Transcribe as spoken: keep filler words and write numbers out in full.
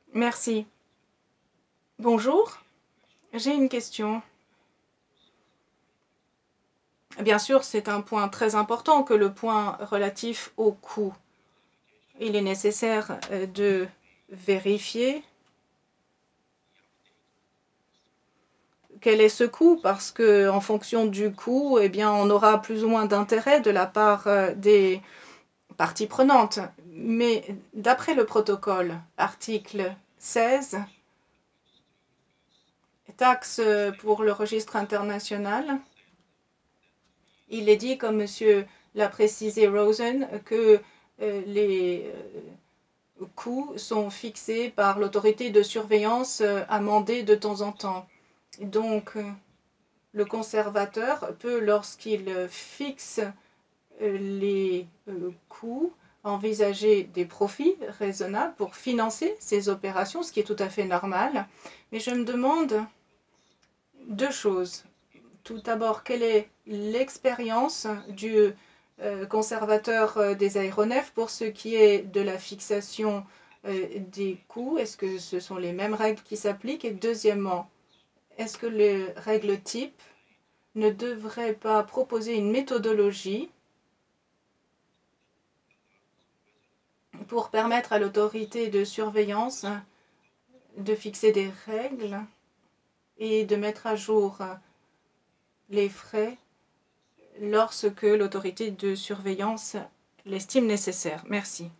Merci. Bonjour, j'ai une question. Bien sûr, c'est un point très important que le point relatif au coût. Il est nécessaire euh, de vérifier quel est ce coût parce que en fonction du coût, eh bien, on aura plus ou moins d'intérêt de la part euh, des parties prenantes. Mais d'après le protocole, article seize, taxe pour le registre international, il est dit, comme monsieur l'a précisé Rosen, que euh, les euh, coûts sont fixés par l'autorité de surveillance euh, amendée de temps en temps. Donc, euh, le conservateur peut, lorsqu'il fixe euh, les euh, coûts, envisager des profits raisonnables pour financer ces opérations, ce qui est tout à fait normal. Mais je me demande deux choses. Tout d'abord, quelle est l'expérience du euh, conservateur euh, des aéronefs pour ce qui est de la fixation euh, des coûts? Est-ce que ce sont les mêmes règles qui s'appliquent? Et deuxièmement, est-ce que les règles types ne devraient pas proposer une méthodologie pour permettre à l'autorité de surveillance de fixer des règles et de mettre à jour les frais lorsque l'autorité de surveillance l'estime nécessaire? Merci.